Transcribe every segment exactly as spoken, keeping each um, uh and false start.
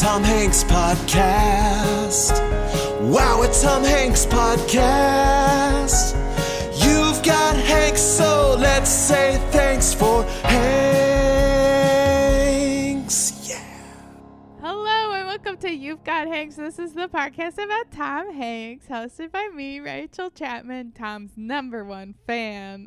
Tom Hanks Podcast. Wow, a Tom Hanks Podcast. You've got Hanks, so let's say thanks for Hanks. Yeah. Hello and welcome to You've Got Hanks. This is the podcast about Tom Hanks, hosted by me, Rachel Chapman, Tom's number one fan.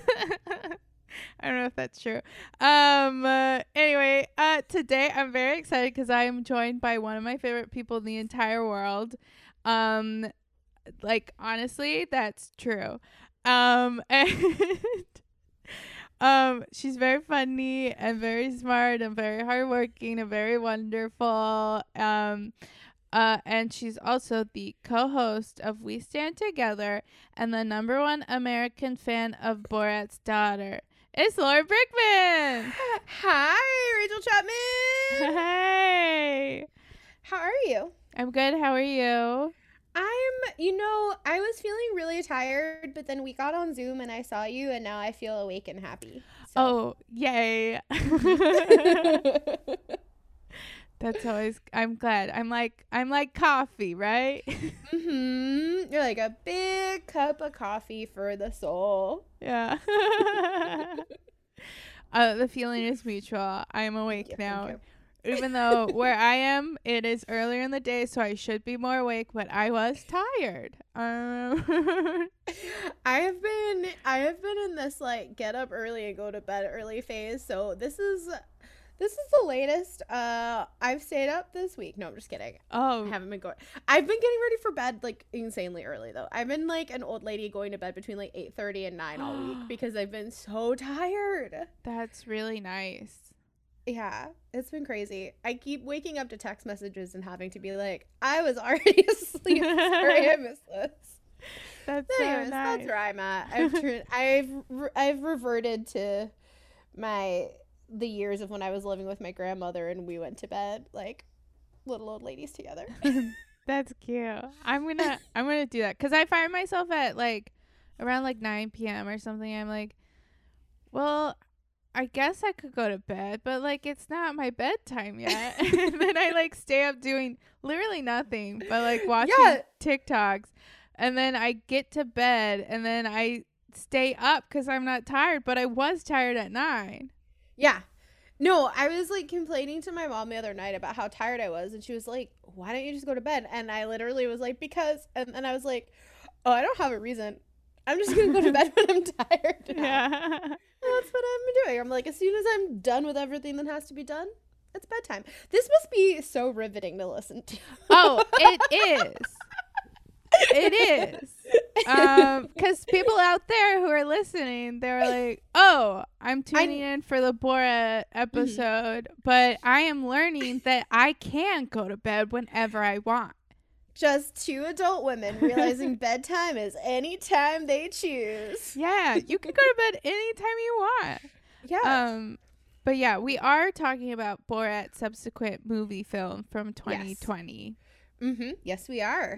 I don't know if that's true. Um. Uh, anyway, uh, today I'm very excited because I am joined by one of my favorite people in the entire world. Um, like honestly, that's true. Um, and um, she's very funny and very smart and very hardworking and very wonderful. Um. Uh, and she's also the co-host of We Stand Together and the number one American fan of Borat's daughter. It's Laura Brickman. Hi, Rachel Chapman. Hey. How are you? I'm good. How are you? I'm, you know, I was feeling really tired, but then we got on Zoom and I saw you, and now I feel awake and happy. So. Oh, yay. That's always, I'm glad. I'm like, I'm like coffee, right? Mm-hmm. You're like a big cup of coffee for the soul. Yeah. uh, the feeling is mutual. I am awake Yep, now. Even though where I am, it is earlier in the day, so I should be more awake, but I was tired. Um, I have been, I have been in this like get up early and go to bed early phase. So this is, this is the latest. Uh, I've stayed up this week. No, I'm just kidding. oh, I haven't been going. I've been getting ready for bed like insanely early though. I've been like an old lady going to bed between like eight thirty and nine all week because I've been so tired. that's really nice. Yeah, it's been crazy. I keep waking up to text messages and having to be like, I was already asleep. Sorry, I missed this. That's Anyways, so nice. that's where I'm at. I've turned, I've re- I've reverted to my the years of when I was living with my grandmother and we went to bed like little old ladies together. That's cute. I'm gonna I'm gonna do that because I find myself at like around like nine p.m. or something. I'm like, well, I guess I could go to bed, but like it's not my bedtime yet. And then I like stay up doing literally nothing but like watching Yeah. TikToks, and then I get to bed and then I stay up because I'm not tired, but I was tired at nine. Yeah. No, I was like complaining to my mom the other night about how tired I was, and she was like, why don't you just go to bed? And I literally was like, because, and then I was like, oh, I don't have a reason. I'm just going to go to bed when I'm tired. now." Yeah. And that's what I've been doing. I'm like, as soon as I'm done with everything that has to be done, it's bedtime. This must be so riveting to listen to. Oh, it is. It is. Um, because people out there who are listening, they're like, oh, I'm tuning in for the Borat episode, but I am learning that I can go to bed whenever I want. Just two adult women realizing bedtime is any time they choose. Yeah, you can go to bed anytime you want. Yeah. Um, but yeah, we are talking about Borat's subsequent movie film from twenty twenty. Mm-hmm. Yes, we are.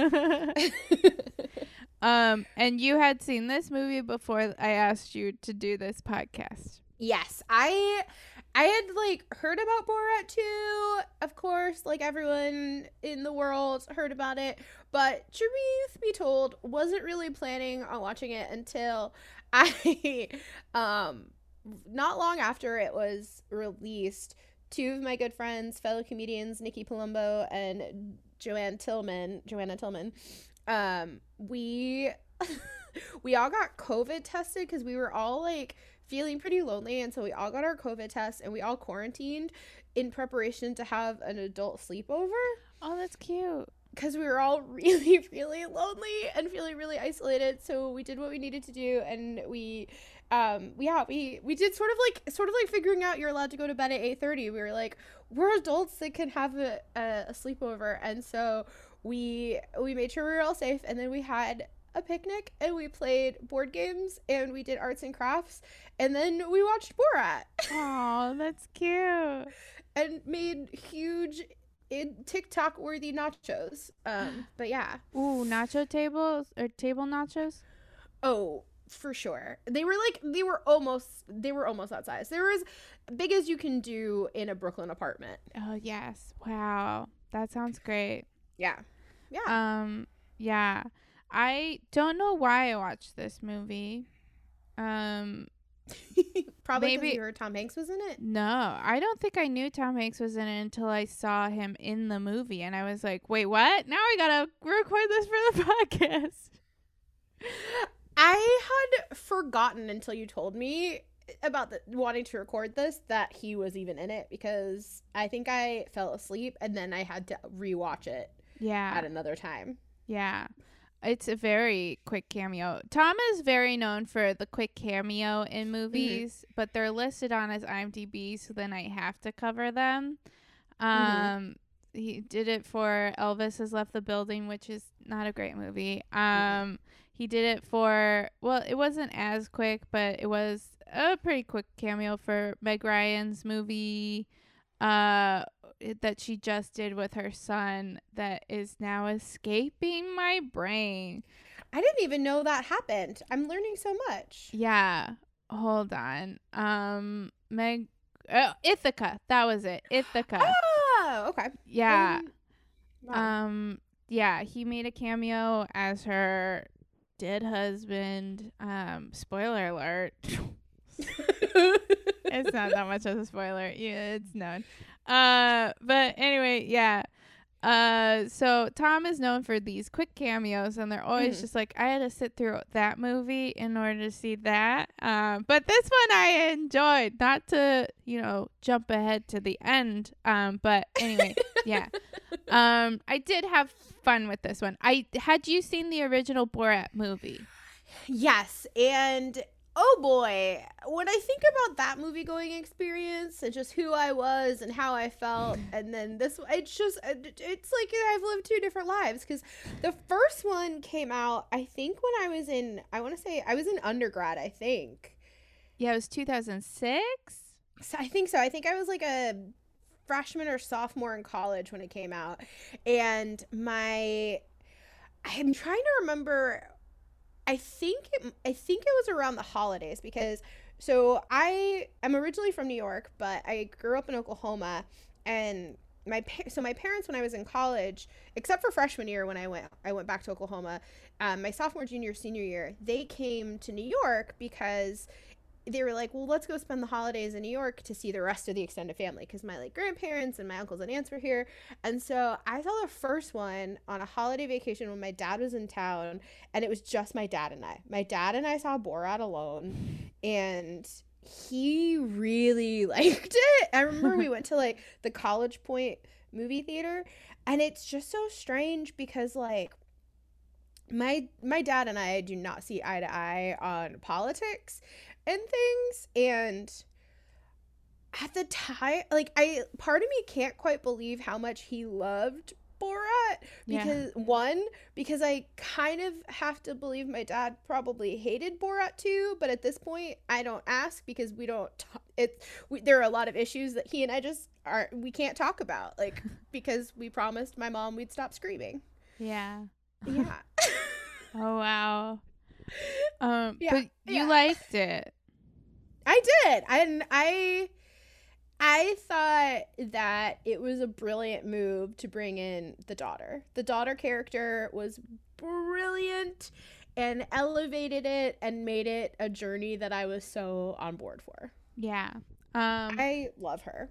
Um, and you had seen this movie before I asked you to do this podcast. Yes, I I had like heard about Borat too. Of course, like everyone in the world heard about it, but truth be told, wasn't really planning on watching it until I um not long after it was released, two of my good friends, fellow comedians, Nikki Palumbo and Joanne Tillman, Joanna Tillman, um, we we all got COVID tested because we were all like feeling pretty lonely, and so we all got our COVID tests and we all quarantined in preparation to have an adult sleepover. Oh, that's cute. Because we were all really, really lonely and feeling really isolated, so we did what we needed to do, and we, um, yeah, we we did sort of like sort of like figuring out you're allowed to go to bed at eight thirty. We were like, we're adults that can have a, a, a sleepover, and so we we made sure we were all safe, and then we had a picnic and we played board games and we did arts and crafts, and then we watched Borat. Oh, that's cute. And made huge in TikTok worthy nachos. Um, but yeah. Ooh, nacho tables or table nachos? Oh, for sure. They were like they were almost they were almost that size. They were as big as you can do in a Brooklyn apartment. Oh yes. Wow. That sounds great. Yeah. Yeah. Um yeah. I don't know why I watched this movie. Um Probably because maybe- you heard Tom Hanks was in it. No, I don't think I knew Tom Hanks was in it until I saw him in the movie, and I was like, "Wait, what? Now I gotta record this for the podcast." I had forgotten until you told me about the, wanting to record this that he was even in it, because I think I fell asleep and then I had to rewatch it Yeah, at another time. yeah, it's a very quick cameo. Tom is very known for the quick cameo in movies, mm-hmm. but they're listed on his IMDb, so then I have to cover them. Um, mm-hmm. He did it for Elvis Has Left the Building, which is not a great movie. Um. Mm-hmm. He did it for, well, it wasn't as quick, but it was a pretty quick cameo for Meg Ryan's movie uh, that she just did with her son that is now escaping my brain. I didn't even know that happened. I'm learning so much. Yeah. Hold on. Um, Meg, uh, Ithaca. That was it. Ithaca. Oh, okay. Yeah. Um, wow. Um, yeah, he made a cameo as her dead husband. Um spoiler alert. It's not that much of a spoiler. Yeah, it's known. Uh but anyway, yeah. Uh so Tom is known for these quick cameos, and they're always mm. just like, I had to sit through that movie in order to see that. Um uh, but this one I enjoyed. Not to, you know, jump ahead to the end. Um but anyway, yeah. Um I did have fun with this one. I had you seen the original Borat movie? Yes, and oh boy, when I think about that movie going experience and just who I was and how I felt, and then this, it's just, it's like I've lived two different lives, because the first one came out, I think when I was in, I want to say, I was in undergrad, I think. Yeah, it was two thousand six? So I think so. I think I was like a freshman or sophomore in college when it came out, and my, I'm trying to remember, I think it, I think it was around the holidays, because so I am originally from New York, but I grew up in Oklahoma, and my so my parents, when I was in college, except for freshman year when I went I went back to Oklahoma, um, my sophomore, junior, senior year, they came to New York because they were like, well, let's go spend the holidays in New York to see the rest of the extended family, because my like grandparents and my uncles and aunts were here. And so I saw the first one on a holiday vacation when my dad was in town, and it was just my dad and I. My dad and I saw Borat alone, and he really liked it. I remember we went to like the College Point movie theater, and it's just so strange because like my my dad and I do not see eye to eye on politics and things, and at the time, like, I part of me can't quite believe how much he loved Borat, because yeah. one, because I kind of have to believe my dad probably hated Borat too, but at this point I don't ask, because we don't t- it we, there are a lot of issues that he and I just are we can't talk about, like, because we promised my mom we'd stop screaming. Yeah. Yeah. Oh wow. Um, yeah, but you yeah. liked it. I did. And I, I thought that it was a brilliant move to bring in the daughter. The daughter character was brilliant and elevated it and made it a journey that I was so on board for. Yeah. Um, I love her.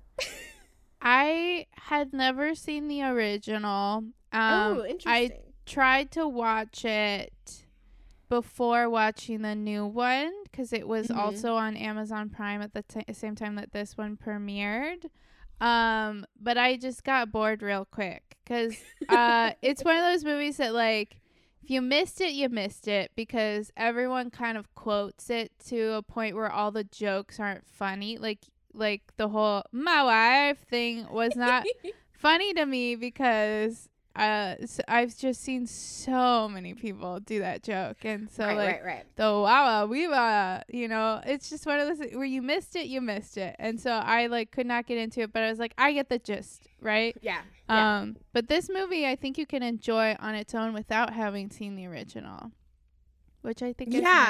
I had never seen the original. Um, oh, interesting. I tried to watch it before watching the new one, because it was mm-hmm. also on Amazon Prime at the t- same time that this one premiered. Um, but I just got bored real quick, because uh, it's one of those movies that, like, if you missed it, you missed it, because everyone kind of quotes it to a point where all the jokes aren't funny. Like, like the whole "my wife" thing was not funny to me, because uh so I've just seen so many people do that joke, and so right, like right, right. the wow we uh you know, it's just one of those where you missed it you missed it and so I like could not get into it, but I was like, I get the gist, right? Yeah, um yeah. But this movie I think you can enjoy on its own without having seen the original, which I think is yeah nice.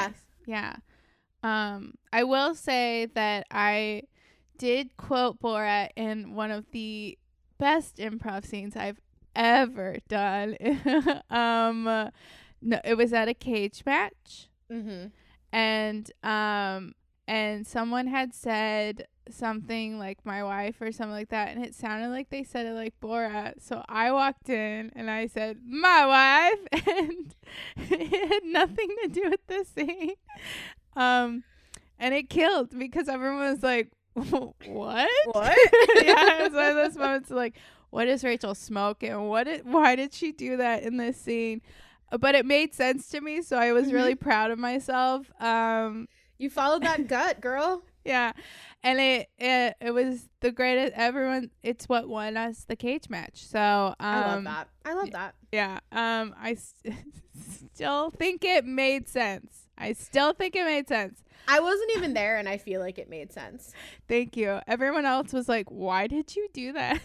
Yeah. Um, I will say that I did quote Borat in one of the best improv scenes I've ever done. um, uh, no, it was at a cage match, Mm-hmm. and um, and someone had said something like my wife or something like that, and it sounded like they said it like Borat. So I walked in and I said my wife, and it had nothing to do with the scene. Um, and it killed because everyone was like, "What? What?" Yeah, it was one of those moments like, what is Rachel smoking? What? Did, why did she do that in this scene? But it made sense to me, so I was Mm-hmm. really proud of myself. Um, You followed that gut, girl. yeah, and it it it was the greatest. Everyone, it's what won us the cage match. So um, I love that. I love that. Yeah. Um, I s- still think it made sense. I still think it made sense. I wasn't even there, and I feel like it made sense. Thank you. Everyone else was like, "Why did you do that?"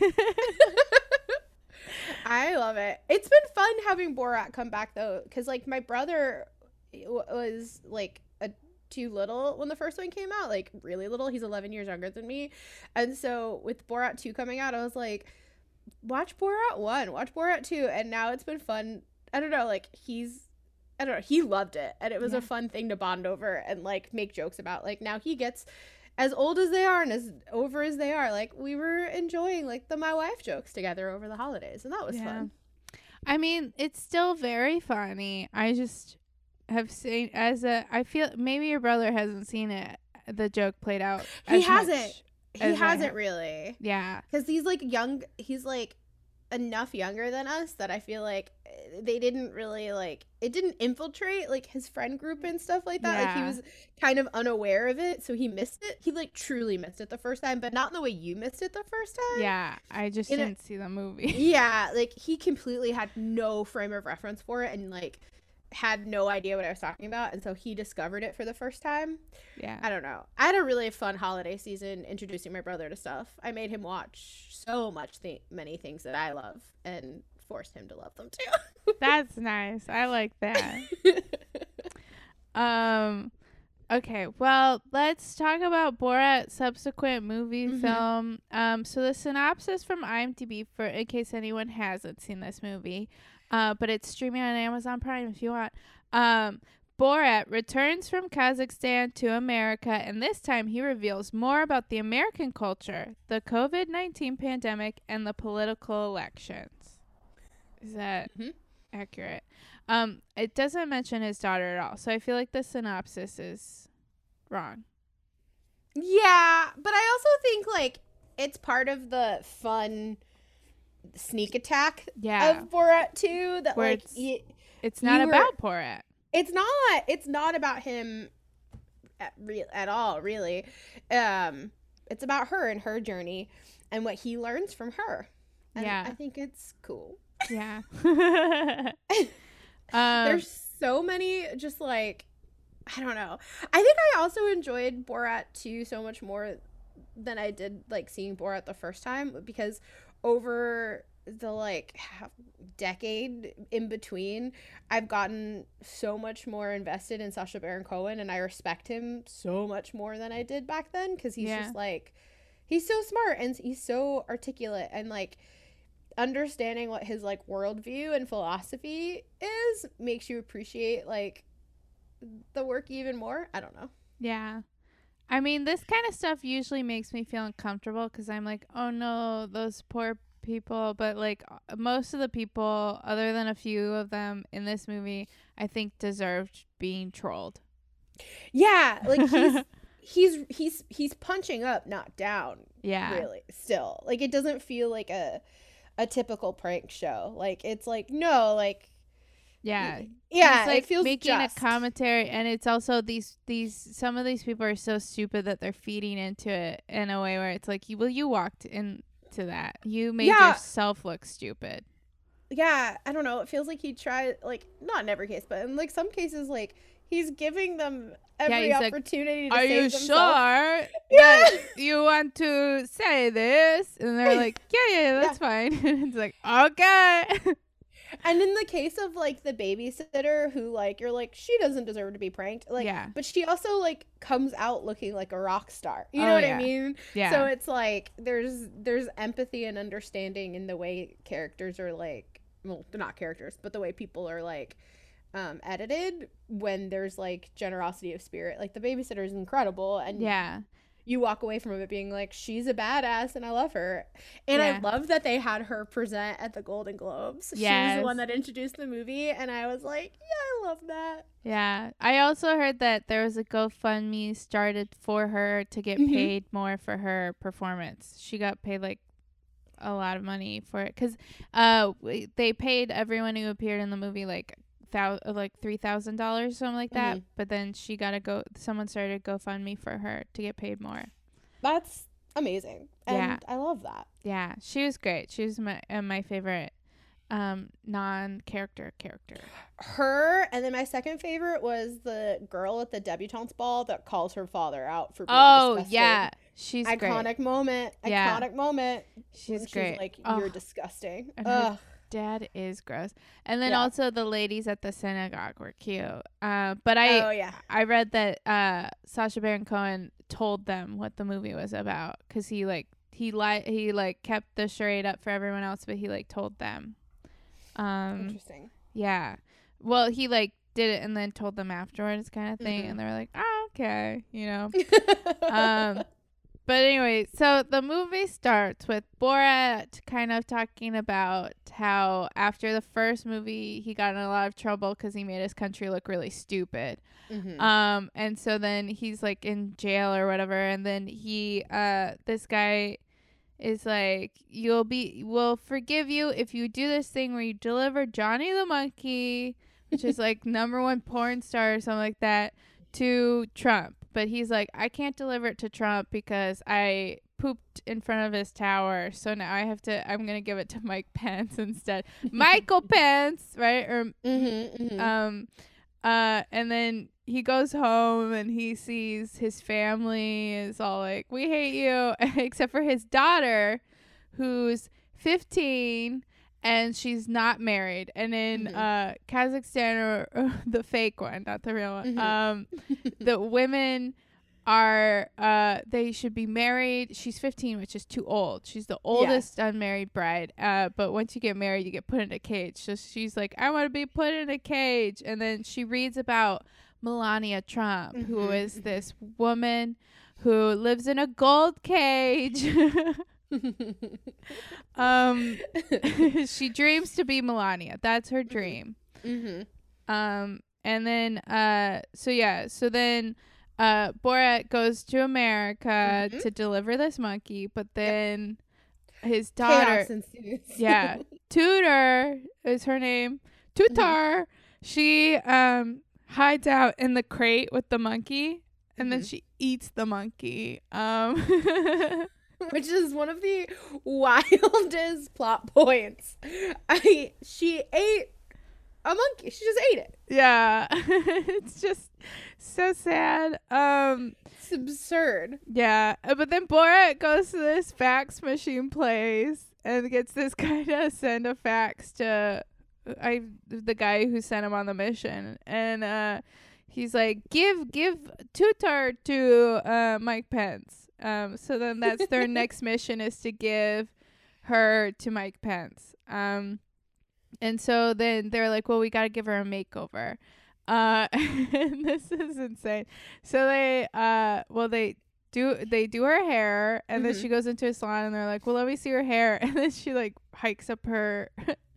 I love it. It's been fun having Borat come back though, because like my brother w- was like a too little when the first one came out, like really little. He's eleven years younger than me, and so with Borat two coming out, I was like, watch Borat one, watch Borat two, and now it's been fun. I don't know, like he's. I don't know. He loved it, and it was Yeah. a fun thing to bond over and like make jokes about. Like now he gets as old as they are and as over as they are. Like we were enjoying like the my wife jokes together over the holidays, and that was Yeah. fun. I mean, it's still very funny. I just have seen as a. I feel maybe your brother hasn't seen it. The joke played out. He as hasn't. much He as I hasn't have. really, Yeah. because he's like young. He's like enough younger than us that I feel like eh, they didn't really like it didn't infiltrate like his friend group and stuff like that. Like he Yeah. was kind of unaware of it, so he missed it. He like truly missed it the first time, but not in the way you missed it the first time. Yeah. I just In a- didn't see the movie. Yeah, like he completely had no frame of reference for it and like had no idea what I was talking about, and so he discovered it for the first time. Yeah. I don't know. I had a really fun holiday season introducing my brother to stuff. I made him watch so much th- many things that I love and forced him to love them too. That's nice. I like that. Um okay, well, let's talk about Borat's subsequent movie Mhm. film. Um so the synopsis from IMDb, for in case anyone hasn't seen this movie, uh but it's streaming on Amazon Prime if you want. Um Borat returns from Kazakhstan to America, and this time he reveals more about the American culture, the covid nineteen pandemic, and the political elections. Is that Mhm. accurate? Um, it doesn't mention his daughter at all, so I feel like the synopsis is wrong. Yeah, but I also think like it's part of the fun sneak attack Yeah, of Borat two that Where like it's- y- it's not you were- about Borat. it's not it's not about him at, re- at all really. Um it's about her and her journey and what he learns from her, and Yeah. I think it's cool. Yeah. um, There's so many just like I don't know. I think I also enjoyed Borat two so much more than I did like seeing Borat the first time, because over the like half decade in between, I've gotten so much more invested in Sacha Baron Cohen, and I respect him so much more than I did back then, because he's Yeah. just like he's so smart and he's so articulate, and like understanding what his like worldview and philosophy is makes you appreciate like the work even more. I don't know. yeah. I mean, this kind of stuff usually makes me feel uncomfortable because I'm like, oh no, those poor people. But like uh, most of the people, other than a few of them in this movie, I think deserved being trolled. Yeah, like he's he's he's he's punching up, not down. Yeah. Really, still, like it doesn't feel like a a typical prank show. Like it's like no, like Yeah. yeah, It's like it feels making just. a commentary, and it's also these these some of these people are so stupid that they're feeding into it in a way where it's like, you well, you walked into that, you made Yeah. yourself look stupid. Yeah, I don't know. It feels like he tried, like not in every case, but in like some cases, like he's giving them every he's like, opportunity to Are save you themselves. sure Yeah. that you want to say this? And they're like, yeah, yeah, that's fine. It's like, okay. And in the case of like the babysitter who like you're like she doesn't deserve to be pranked, like Yeah. but she also like comes out looking like a rock star. You know Oh, what yeah. I mean? Yeah. So it's like there's there's empathy and understanding in the way characters are like, well, they're not characters, but the way people are like um edited when there's like generosity of spirit. Like the babysitter is incredible, and Yeah. you walk away from it being like, she's a badass and I love her. And Yeah. I love that they had her present at the Golden Globes. She was Yes. the one that introduced the movie, and I was like, yeah, I love that. Yeah. I also heard that there was a GoFundMe started for her to get Mhm. paid more for her performance. She got paid like a lot of money for it because uh, w- they paid everyone who appeared in the movie like thou- uh, like three thousand dollars, something like that. Mhm. But then she got to go. Someone started GoFundMe for her to get paid more. That's amazing. And Yeah. I love that. Yeah, she was great. She was my uh, my favorite um non-character character. Her, and then my second favorite was the girl at the debutante's ball that calls her father out for being Oh disgusting. yeah, she's Iconic great. moment. Yeah. Iconic moment. She's when great. She's like, Oh, you're disgusting. and her Ugh. dad is gross. And then Yeah. also the ladies at the synagogue were cute. Uh, but I Oh yeah. I read that uh Sacha Baron Cohen told them what the movie was about because he like he li- he like kept the charade up for everyone else, but he like told them. Um, Interesting. yeah. Well, he like did it and then told them afterwards, kind of thing, Mhm. and they were like, "Oh, okay," you know. um, but anyway, so the movie starts with Borat kind of talking about how after the first movie he got in a lot of trouble because he made his country look really stupid. Mhm. Um, and so then he's like in jail or whatever, and then he, uh, this guy is like, you'll be, we'll forgive you if you do this thing where you deliver Johnny the Monkey, which is like number one porn star or something like that, to Trump. But he's like, I can't deliver it to Trump because I pooped in front of his tower. So now I have to, I'm going to give it to Mike Pence instead. Michael Pence, right? Or, Mhm. Mhm. um, uh, and then he goes home and he sees his family is all like, we hate you, except for his daughter, who's fifteen and she's not married. And in Mhm. uh, Kazakhstan, or, or the fake one, not the real one, Mhm. um, the women are, uh, they should be married. She's fifteen, which is too old. She's the oldest unmarried bride. Uh, but once you get married, you get put in a cage. So she's like, I want to be put in a cage. And then she reads about Melania Trump, who Mhm. is this woman who lives in a gold cage. um, she dreams to be Melania. That's her dream. Mhm. Um, and then, uh, so yeah, so then, uh, Borat goes to America Mhm. to deliver this monkey, but then his daughter, Chaos ensues. yeah, Tudor is her name, Tutar, she, um, hides out in the crate with the monkey, and then Mhm. she eats the monkey. Um, Which is one of the wildest plot points. I she ate a monkey. She just ate it. yeah, it's just so sad. Um, It's absurd. Yeah, uh, but then Borat goes to this fax machine place and gets this guy to send a fax to I the guy who sent him on the mission, and uh, he's like, "Give give Tutar to uh, Mike Pence." Um, so then that's their next mission is to give her to Mike Pence. Um, and so then they're like, "Well, we got to give her a makeover." Uh, and this is insane. So they, uh, well, they do, they do her hair, and then Mhm. she goes into a salon, and they're like, "Well, let me see her hair," and then she like hikes up her,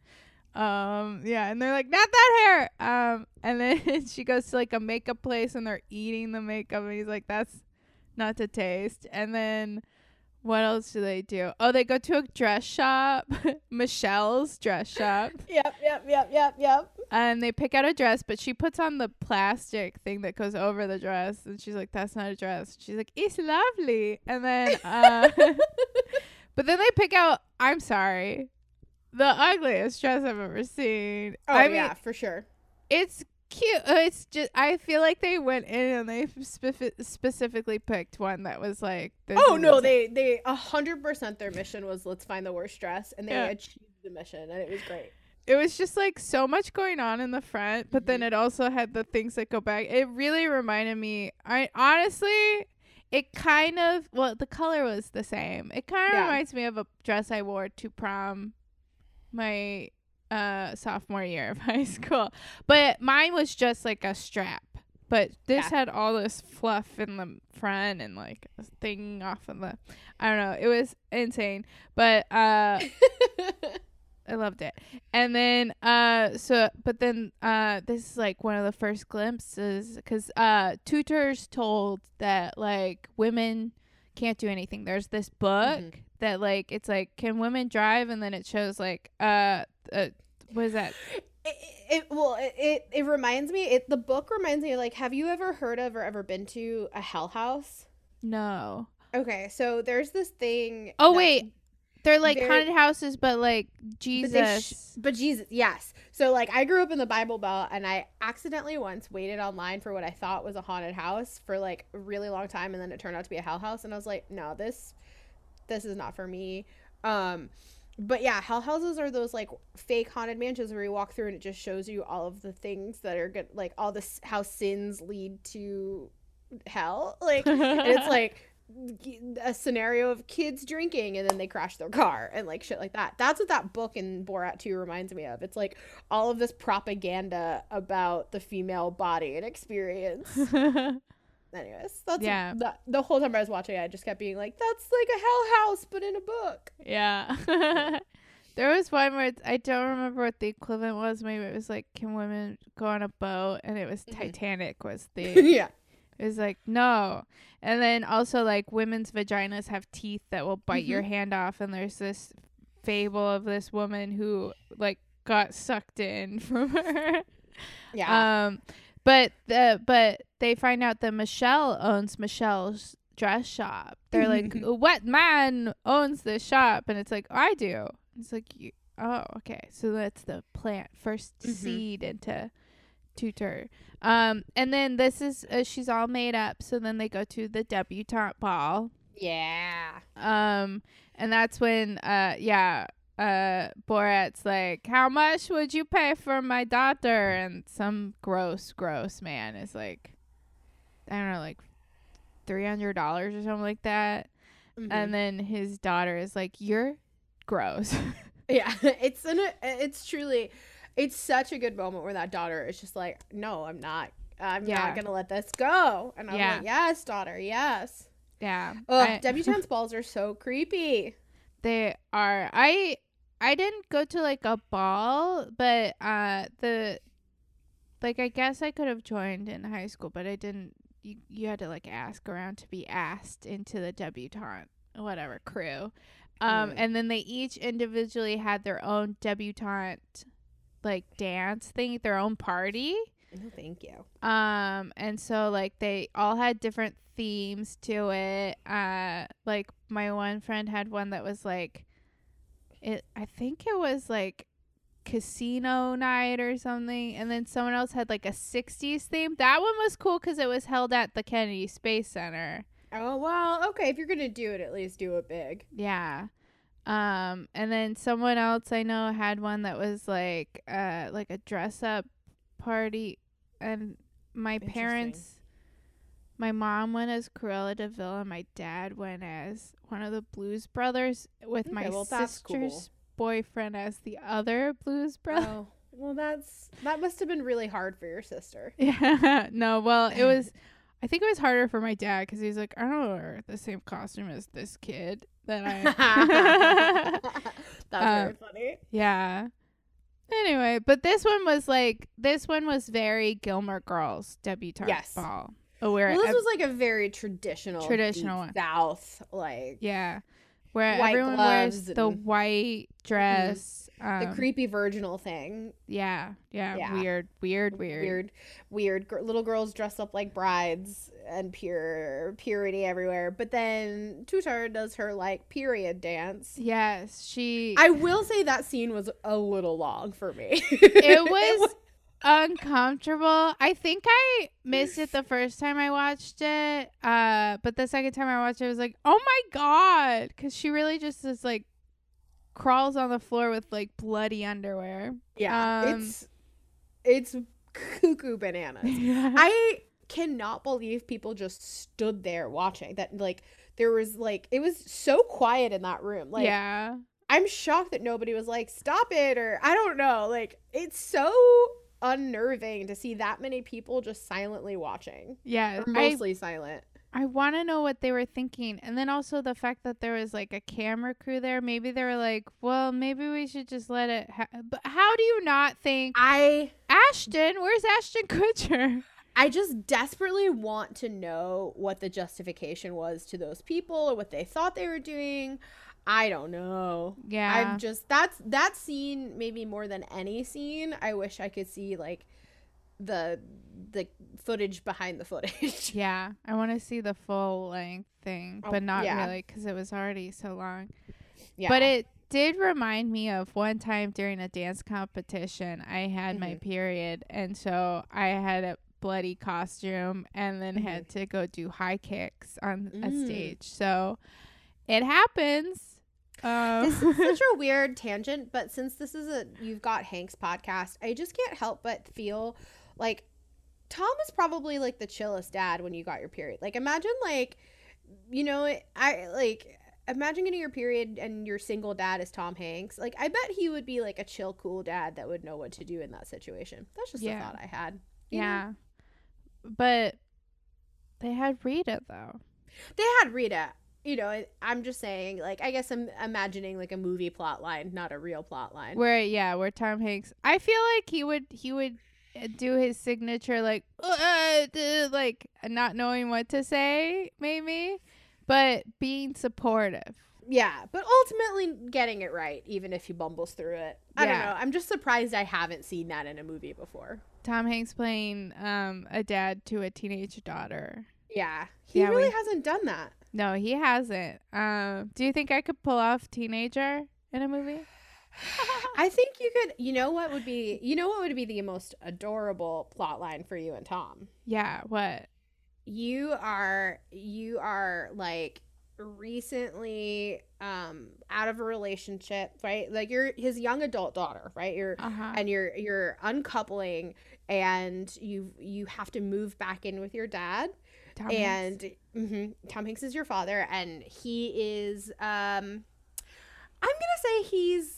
um, yeah, and they're like, "Not that hair," um, and then she goes to like a makeup place, and they're eating the makeup, and he's like, "That's not to taste," and then. What else do they do? Oh, they go to a dress shop, Michelle's dress shop. Yep, yep, yep, yep, yep. And they pick out a dress, but she puts on the plastic thing that goes over the dress. And she's like, that's not a dress. She's like, it's lovely. And then, uh, but then they pick out, I'm sorry, the ugliest dress I've ever seen. Oh I yeah, mean, for sure. it's cute. Uh, It's just, I feel like they went in and they spef- specifically picked one that was like, this Oh is no, insane. they they a hundred percent their mission was let's find the worst dress, and they Yeah. achieved the mission, and it was great. it was just like so much going on in the front, but then it also had the things that go back. It really reminded me. I honestly, it kind of well, the color was the same. It kind of Yeah. reminds me of a dress I wore to prom, my uh sophomore year of high school, but mine was just like a strap. But this Yeah. had all this fluff in the front and like a thing off of the. I don't know. It was insane, but uh. I loved it. And then uh so but then uh this is like one of the first glimpses cuz uh tutors told that like women can't do anything. There's this book Mhm. that like it's like can women drive, and then it shows like uh, uh what is that? It, it well it, it it reminds me it the book reminds me, like, have you ever heard of or ever been to a Hell House? No. Okay, so there's this thing. Oh that- wait. They're like Very- haunted houses, but like But, Jesus. they sh- but Jesus, yes. So like I grew up in the Bible Belt, and I accidentally once waited online for what I thought was a haunted house for like a really long time, and then it turned out to be a Hell House, and I was like, no, this this is not for me. Um but yeah, Hell Houses are those like fake haunted mansions where you walk through and it just shows you all of the things that are good, like all this how sins lead to hell. Like and it's like a scenario of kids drinking and then they crash their car and like shit like that. That's what that book in Borat two reminds me of. It's like all of this propaganda about the female body and experience. Anyways, that's Yeah. the, the whole time I was watching it, I just kept being like, that's like a Hell House but in a book. Yeah. There was one where it's, I don't remember what the equivalent was. Maybe it was like, can women go on a boat? And it was Mhm. Titanic was the, Yeah. it was like, no. And then also like women's vaginas have teeth that will bite your hand off. And there's this fable of this woman who like got sucked in from her. Yeah. Um, but the, but they find out that Michelle owns Michelle's dress shop. They're like, what man owns this shop? And it's like, I do. It's like, you, oh, okay. So that's the plant first Mhm. seed into tutor. Um, and then this is, uh, she's all made up. So then they go to the debutante ball. yeah. Um, and that's when, uh, yeah, uh, Borat's like, how much would you pay for my daughter? And some gross, gross man is like, I don't know, like three hundred dollars or something like that. Mhm. And then his daughter is like, you're gross. Yeah, it's an, it's truly, it's such a good moment where that daughter is just like, no, I'm not, I'm Yeah. not gonna let this go. And I'm Yeah. like, yes, daughter, yes. Yeah. Oh, I- debutante's balls are so creepy. They are. I I didn't go to like a ball, but uh the like I guess I could have joined in high school, but I didn't. You you had to like ask around to be asked into the debutante whatever crew. Um Mm. and then they each individually had their own debutante like dance thing, their own party. No, thank you. Um and so like they all had different themes to it. Uh like my one friend had one that was like it I think it was like casino night or something, and then someone else had like a sixties theme. That one was cool cuz it was held at the Kennedy Space Center. Oh, well, okay. If you're gonna do it, at least do it big. Yeah. Um and then someone else I know had one that was like uh like a dress up party, and my Interesting. parents my mom went as Cruella de Vil and my dad went as one of the Blues Brothers with my Okay, well, that's sister's cool. boyfriend as the other Blues Brother. Oh, well, that's that must have been really hard for your sister. Yeah. No, well, it was I think it was harder for my dad cuz he's like, I don't wear the same costume as this kid that I That's Um, very funny. Yeah. Anyway, but this one was like this one was very Gilmore Girls debutante Yes. ball. Oh, where Well, this ev- was like a very traditional, Traditional deep one. South, like yeah, where white everyone wears gloves the and- white dress. Um, the creepy virginal thing. yeah, yeah, Yeah. weird, weird, weird, Weird, weird. Gr- little girls dress up like brides and pure purity everywhere. But then Tutar does her like period dance. Yes, she. I will say that scene was a little long for me. it was uncomfortable. I think I missed it the first time I watched it. Uh, but the second time I watched it, I was like, oh my god, because she really just is like crawls on the floor with like bloody underwear. Yeah, Um, it's it's cuckoo bananas. I cannot believe people just stood there watching that. Like, there was like, it was so quiet in that room. Like, yeah. I'm shocked that nobody was like, stop it, or I don't know. Like, it's so unnerving to see that many people just silently watching. Yeah. Or I, mostly silent. I want to know what they were thinking. And then also the fact that there was like a camera crew there. Maybe they were like, well, maybe we should just let it. Ha-. But how do you not think I Ashton? Where's Ashton Kutcher? I just desperately want to know what the justification was to those people or what they thought they were doing. I don't know. Yeah. I'm just that's that scene maybe more than any scene. I wish I could see like the the footage behind the footage. Yeah. I want to see the full length thing, Oh, but not yeah. really because it was already so long. Yeah. But it did remind me of one time during a dance competition, I had my Mhm. period. And so I had a bloody costume and then Mhm. had to go do high kicks on a Mm. stage. So it happens. Um, This is such a weird tangent, but since this is a You've Got Hanks podcast, I just can't help but feel like Tom is probably like the chillest dad when you got your period. Like, imagine like, you know, I like imagine getting your period and your single dad is Tom Hanks. Like, I bet he would be like a chill, cool dad that would know what to do in that situation. That's just Yeah. a thought I had. you know? yeah. But they had Rita, though. They had Rita. You know, I- I'm just saying, like, I guess I'm imagining like a movie plot line, not a real plot line. Where, yeah, where Tom Hanks, I feel like he would, he would uh, do his signature, like, uh, duh, like, not knowing what to say, maybe, but being supportive. Yeah, but ultimately getting it right, even if he bumbles through it. I don't Yeah. know. I'm just surprised I haven't seen that in a movie before. Tom Hanks playing um a dad to a teenage daughter. Yeah, he Yeah, really we- hasn't done that. No, he hasn't. Um, do you think I could pull off teenager in a movie? I think you could. You know what would be? You know what would be the most adorable plot line for you and Tom? Yeah, what? You are you are like recently um out of a relationship, right? Like, you're his young adult daughter, right? You're Uh-huh. and you're you're uncoupling, and you you have to move back in with your dad. Tom Hanks. And mhm, Tom Hanks is your father, and he is um I'm gonna say he's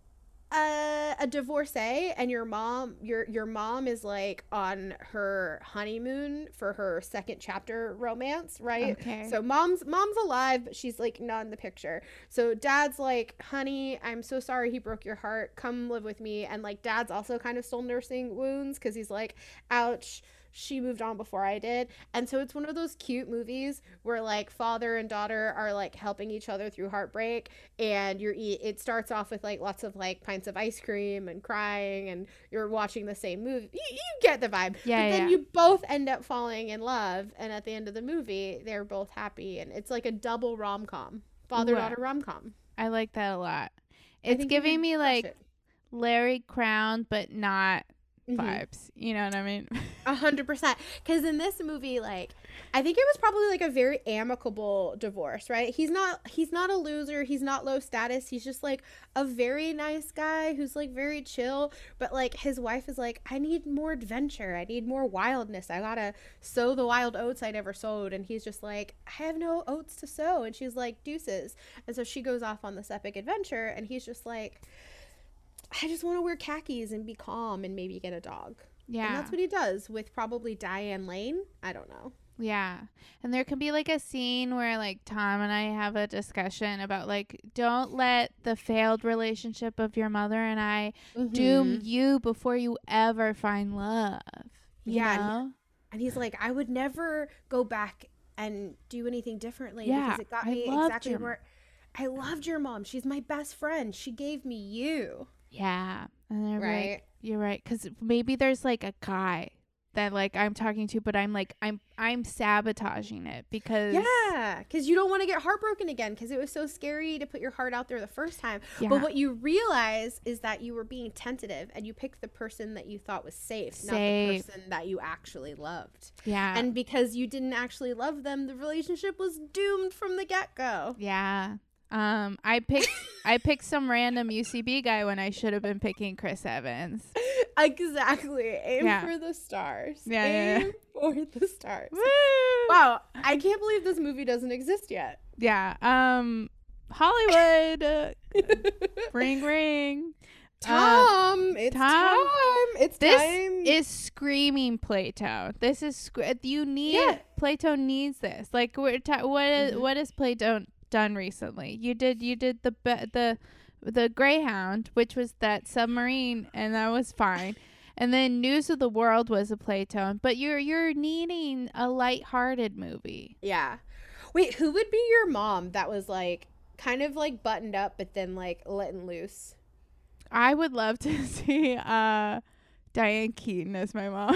a, a divorcee, and your mom your your mom is like on her honeymoon for her second chapter romance, right? Okay. So mom's mom's alive, but she's like not in the picture. So dad's like, honey, I'm so sorry he broke your heart, come live with me. And like, dad's also kind of still nursing wounds because he's like, ouch, she moved on before I did. And so it's one of those cute movies where like father and daughter are like helping each other through heartbreak, and you're eat it starts off with like lots of like pints of ice cream and crying, and you're watching the same movie. You, you get the vibe. Yeah, But then yeah. you both end up falling in love, and at the end of the movie they're both happy, and it's like a double rom-com. Father-daughter rom-com. I like that a lot. I It's think you giving would me crush like it. Larry Crown, but not Mhm. vibes. You know what I mean? A hundred percent. Because in this movie, like, I think it was probably like a very amicable divorce, right? He's not he's not a loser. He's not low status. He's just like a very nice guy who's like very chill. But like, his wife is like, I need more adventure. I need more wildness. I gotta sow the wild oats I never sowed. And he's just like, I have no oats to sow. And she's like, deuces. And so she goes off on this epic adventure, and he's just like, I just want to wear khakis and be calm and maybe get a dog. Yeah. And that's what he does with probably Diane Lane. I don't know. Yeah. And there can be like a scene where like Tom and I have a discussion about like, don't let the failed relationship of your mother and I doom you before you ever find love. You Yeah, and- know? And he's like, I would never go back and do anything differently Yeah, because it got I me loved exactly your where I loved your mom. She's my best friend. She gave me you. Yeah. And they're Right. like, you're right. Cause maybe there's like a guy that like I'm talking to, but I'm like, I'm, I'm sabotaging it because Yeah, because you don't want to get heartbroken again because it was so scary to put your heart out there the first time. Yeah. But what you realize is that you were being tentative and you picked the person that you thought was safe, Safe. not the person that you actually loved. yeah. And because you didn't actually love them, the relationship was doomed from the get-go. Yeah. Um, I picked I picked some random U C B guy when I should have been picking Chris Evans. Exactly. Aim Yeah. for the stars. Yeah, yeah, Aim for the stars. Woo! Wow, I can't believe this movie doesn't exist yet. Yeah. Um, Hollywood. uh, ring ring. Uh, Tom, it's Tom, time. It's this time. is screaming Plato. This is sc- you need Yeah. Plato needs this. Like we're ta- what is Mhm. what has Plato done recently? You did you did the be- the the Greyhound, which was that submarine, and that was fine. And then News of the World was a Plato, but you're you're needing a lighthearted movie. Yeah. Wait, who would be your mom that was like kind of like buttoned up but then like letting loose? I would love to see uh Diane Keaton as my mom.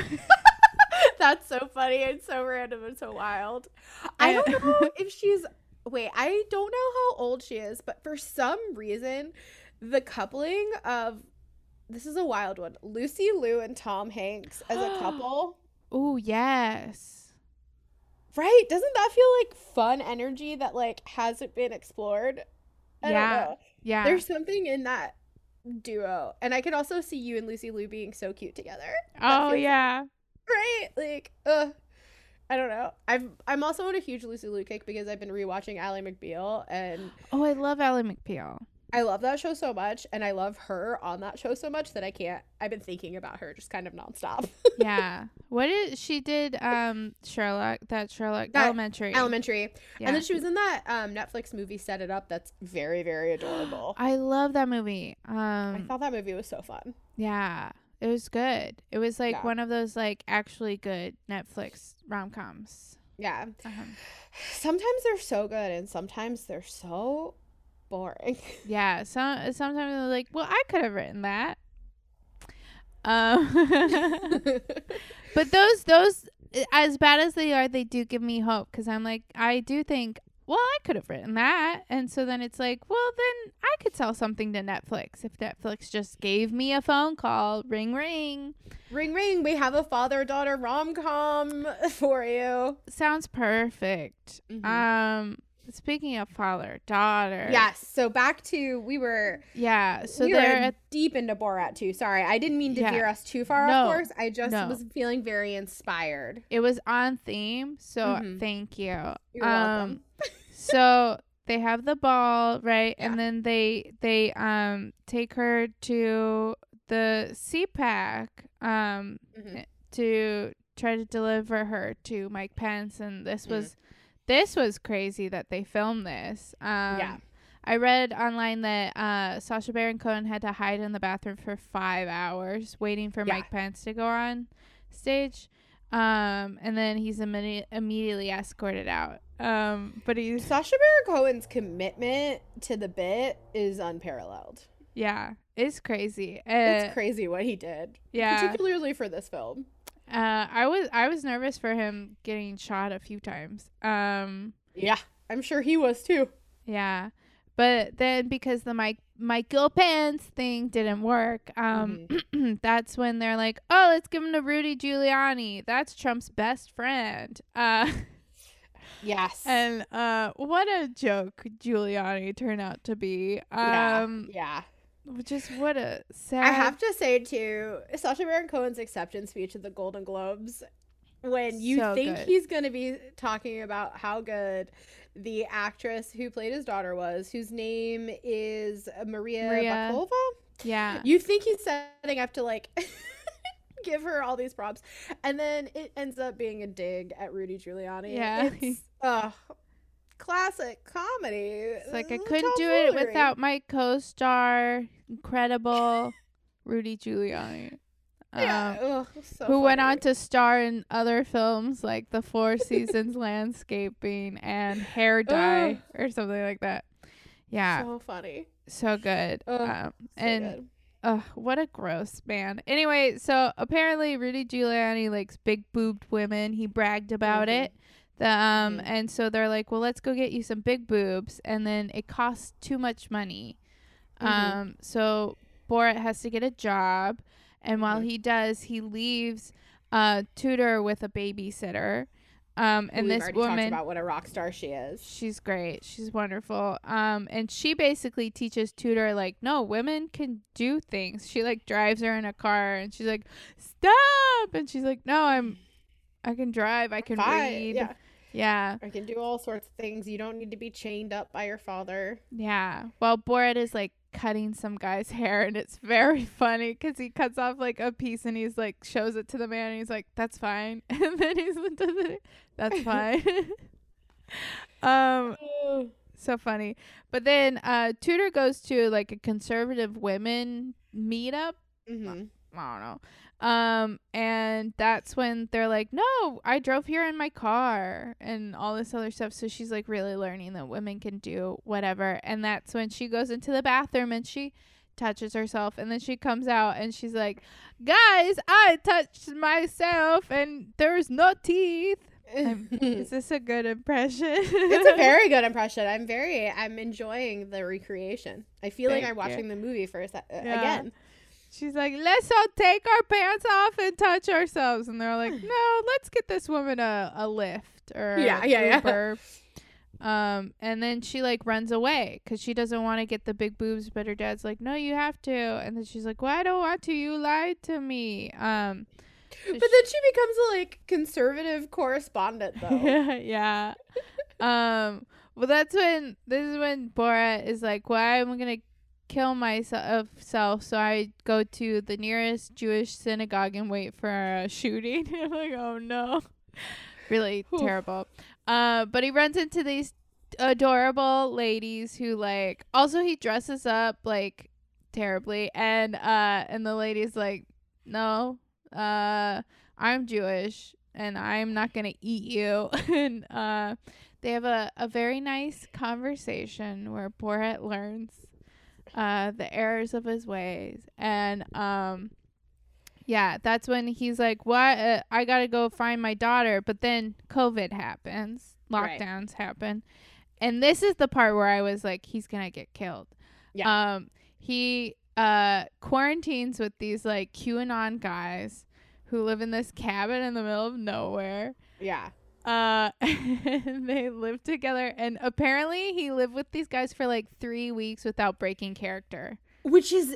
That's so funny and so random and so wild. I don't know if she's wait, I don't know how old she is, but for some reason the coupling of this is a wild one. Lucy Liu and Tom Hanks as a couple. Oh, yes. Right? Doesn't that feel like fun energy that like hasn't been explored? I Yeah. don't know. Yeah. There's something in that duo. And I could also see you and Lucy Liu being so cute together. That oh, feels- yeah. Right? Like, uh I don't know. I've I'm also on a huge Lucy Liu kick because I've been rewatching Ally McBeal and Oh, I love Ally McBeal. I love that show so much and I love her on that show so much that I can't I've been thinking about her just kind of nonstop. Yeah. What is she did um Sherlock that Sherlock That Elementary. Elementary. Yeah. And then she was in that um Netflix movie Set It Up that's very, very adorable. I love that movie. I Um thought that movie was so fun. yeah. It was good. It was like Yeah. one of those like actually good Netflix rom-coms. Yeah. Uh-huh. Sometimes they're so good and sometimes they're so boring. Yeah, some sometimes they're like, well, I could have written that. Um, but those those as bad as they are, they do give me hope because I'm like, I do think, well, I could have written that, and so then it's like, well, then I could sell something to Netflix if Netflix just gave me a phone call, ring ring. Ring ring, we have a father-daughter rom-com for you. Sounds perfect. Mhm. Um, speaking of father daughter, Yes. So back to we were yeah. So we were they're at deep into Borat too. Sorry, I didn't mean to Yeah. veer us too far No, off course. I just no. was feeling very inspired. it was on theme, so Mhm. thank you. You're um, welcome. so they have the ball, right? Yeah. And then they they um take her to the C PAC um Mhm. to try to deliver her to Mike Pence, and this Mm. was this was crazy that they filmed this. Um, Yeah. I read online that uh, Sacha Baron Cohen had to hide in the bathroom for five hours waiting for Yeah. Mike Pence to go on stage. Um, and then he's immedi- immediately escorted out. Um, but he's, Sacha Baron Cohen's commitment to the bit is unparalleled. yeah, it's crazy. Uh, It's crazy what he did, yeah. particularly for this film. Uh, I was, I was nervous for him getting shot a few times. Um, Yeah, I'm sure he was too. yeah. But then because the Mike Michael Pence thing didn't work, um, that's when they're like, oh, let's give him to Rudy Giuliani. That's Trump's best friend. Uh, Yes. and uh, what a joke Giuliani turned out to be. yeah. Um, Yeah. just what a sad. I have to say too, Sacha Baron Cohen's acceptance speech at the Golden Globes, when you So think good. he's going to be talking about how good the actress who played his daughter was, whose name is Maria, Maria. Bakalova. Yeah. You think he's setting up to like give her all these props, and then it ends up being a dig at Rudy Giuliani. Yeah. It's uh, classic comedy. It's like I Uh, couldn't do it tomfoolery. without my co-star, incredible Rudy Giuliani. Um, Yeah, ugh, so who went funny. on to star in other films like The Four Seasons Landscaping and Hair Dye Ugh. or something like that. Yeah, so, So funny. good. Ugh, um, So and good. ugh, what a gross man. Anyway, so apparently Rudy Giuliani likes big boobed women. He bragged about Mhm. it. The um, Mhm. and so they're like, well, let's go get you some big boobs, and then it costs too much money. Mhm. Um, so Borat has to get a job. And while Mhm. he does, he leaves uh, Tudor with a babysitter. Um, and We've this already woman, talked about what a rock star she is. she's great. She's wonderful. Um, and she basically teaches Tudor, like, no, women can do things. She, like, drives her in a car, and she's like, stop! And she's like, no, I'm, I can drive. I can Fine, read. yeah. Yeah. I can do all sorts of things. You don't need to be chained up by your father. Yeah. Well, Borat is, like, cutting some guy's hair, and it's very funny because he cuts off, like, a piece, and he's, like, shows it to the man, and he's like, that's fine. And then he's like, that's fine. um, so funny. But then uh, Tudor goes to, like, a conservative women meetup. Mm-hmm. I don't know. Um, and that's when they're like, no, I drove here in my car and all this other stuff. So she's like really learning that women can do whatever. And that's when she goes into the bathroom and she touches herself. And then she comes out and she's like, guys, I touched myself and there's no teeth. Is this a good impression? It's a very good impression. I'm very, I'm enjoying the recreation. I feel Thank like I'm you. watching the movie for a se- uh, Yeah. again. She's like, let's all take our pants off and touch ourselves. And they're like, no, let's get this woman a, a lift or Yeah, a yeah, Uber. Yeah. Um, and then she, like, runs away because she doesn't want to get the big boobs. But her dad's like, no, you have to. And then she's like, well, I don't want to. You lied to me. Um, so But then she becomes a, like, conservative correspondent, though. yeah. um, well, that's when, this is when Borat is like, well, I'm going to kill myself, so I go to the nearest Jewish synagogue and wait for a shooting. I'm like, oh no. Really terrible. Uh, but he runs into these adorable ladies who, like, also he dresses up, like, terribly. And, uh, and the lady's like, no, uh, I'm Jewish and I'm not going to eat you. And, uh, they have a, a very nice conversation where Borat learns uh the errors of his ways. And um yeah, that's when he's like, what uh, I gotta go find my daughter. But then COVID happens, lockdowns right. happen, and this is the part where I was like, he's gonna get killed. Yeah. Um he uh quarantines with these, like, QAnon guys who live in this cabin in the middle of nowhere. Yeah. Uh, and they live together, and apparently he lived with these guys for like three weeks without breaking character. Which is,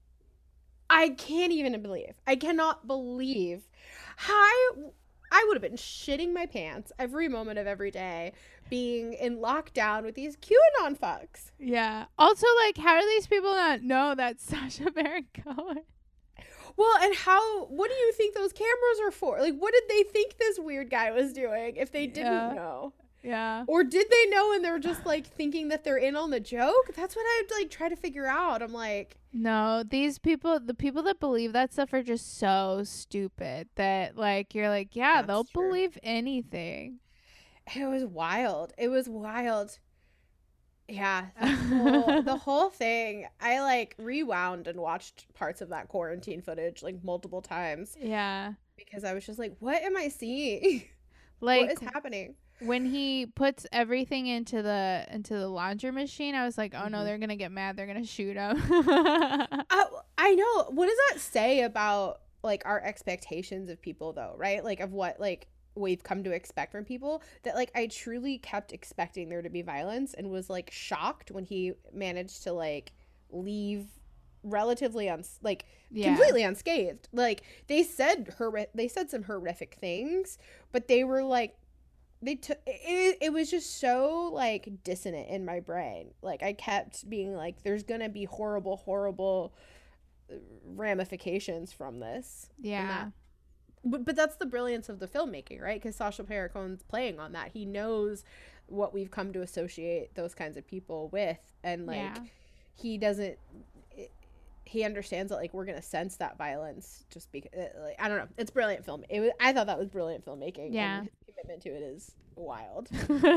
I can't even believe. I cannot believe how I, I would have been shitting my pants every moment of every day being in lockdown with these QAnon fucks. Yeah. Also, like, how do these people not know that's Sacha Baron Cohen? Well, and how, what do you think those cameras are for? Like, what did they think this weird guy was doing if they didn't yeah. know? Yeah. Or did they know and they're just, like, thinking that they're in on the joke? That's what I, like, try to figure out. I'm like... No, these people, the people that believe that stuff are just so stupid that, like, you're like, yeah, That's they'll true. believe anything. It was wild. It was wild. Yeah, the whole, the whole thing. I, like, rewound and watched parts of that quarantine footage, like, multiple times. Yeah. Because I was just like, what am I seeing? Like, what is happening? When he puts everything into the into the laundry machine, I was like, oh, mm-hmm. no, they're going to get mad. They're going to shoot him. uh, I know. What does that say about, like, our expectations of people, though, right? Like, of what, like, we've come to expect from people, that, like, I truly kept expecting there to be violence and was, like, shocked when he managed to, like, leave relatively uns like yeah. completely unscathed. Like, they said horri- they said some horrific things, but they were like, they took it, it was just so, like, dissonant in my brain. Like, I kept being like, there's gonna be horrible horrible ramifications from this. Yeah. But, but that's the brilliance of the filmmaking, right? Because Sacha Baron Cohen's playing on that. He knows what we've come to associate those kinds of people with. And, like, yeah. he doesn't... It, he understands that, like, we're going to sense that violence just because... Like, I don't know. It's brilliant film. It was, I thought that was brilliant filmmaking. Yeah. And his commitment to it is wild.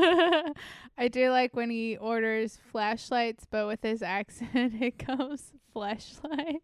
I do like when he orders flashlights, but with his accent, it goes flashlight.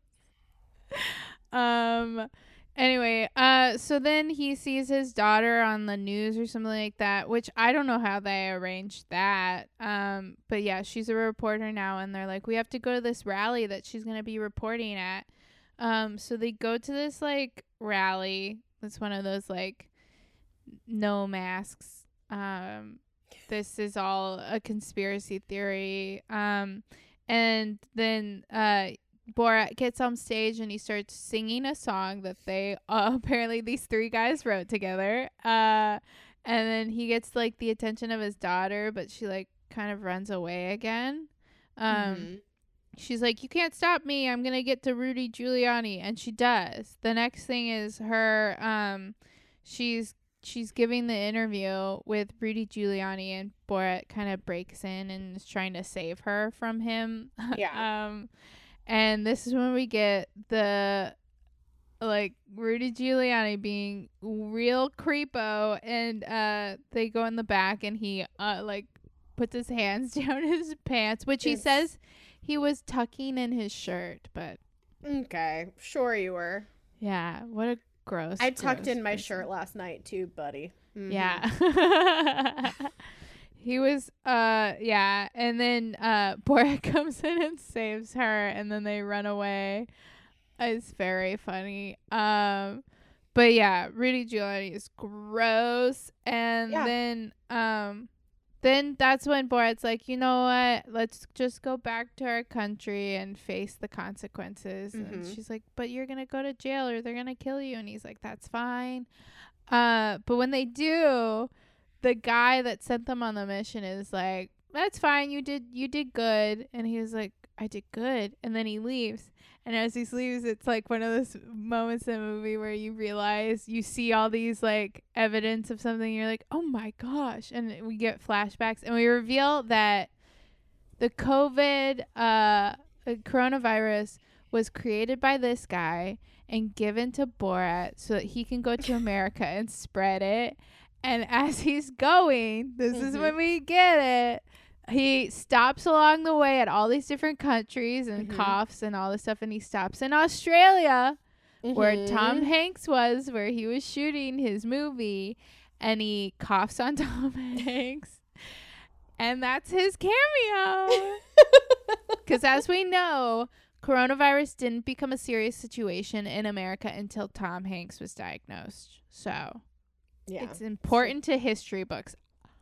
um... Anyway, uh, so then he sees his daughter on the news or something like that, which I don't know how they arranged that. Um, but yeah, she's a reporter now, and they're like, we have to go to this rally that she's going to be reporting at. Um, so they go to this, like, rally. It's one of those, like, no masks. Um, this is all a conspiracy theory. Um, and then uh, Borat gets on stage and he starts singing a song that they uh, apparently these three guys wrote together. Uh, and then he gets like the attention of his daughter, but she like kind of runs away again. Um, Mm-hmm. She's like, you can't stop me. I'm gonna get to Rudy Giuliani, and she does. The next thing is her. Um, she's she's giving the interview with Rudy Giuliani, and Borat kind of breaks in and is trying to save her from him. Yeah. um, and this is when we get the like Rudy Giuliani being real creepo, and uh, they go in the back, and he uh like puts his hands down his pants, which he It's- says he was tucking in his shirt, but Okay, sure you were. yeah, what a gross. I tucked gross in my person. shirt last night too, buddy. Mhm. Yeah. He was uh yeah, and then uh Borat comes in and saves her, and then they run away. It's very funny. Um but yeah, Rudy Giuliani is gross, and Yeah. then um then that's when Borat's like, you know what? Let's just go back to our country and face the consequences. And Mhm. she's like, but you're going to go to jail or they're going to kill you. And he's like, that's fine. Uh, but when they do, the guy that sent them on the mission is like, that's fine. You did, you did good. And he was like, I did good. And then he leaves. And as he leaves, it's like one of those moments in the movie where you realize you see all these like evidence of something. And you're like, oh my gosh. And we get flashbacks and we reveal that the COVID, uh, the coronavirus was created by this guy and given to Borat so that he can go to America and spread it. And as he's going, this is Mhm. when we get it. He stops along the way at all these different countries and Mhm. coughs and all this stuff. And he stops in Australia where Tom Mhm. Hanks was, where he was shooting his movie. And he coughs on Tom Hanks. And that's his cameo. Because as we know, coronavirus didn't become a serious situation in America until Tom Hanks was diagnosed. So Yeah. it's important to history books.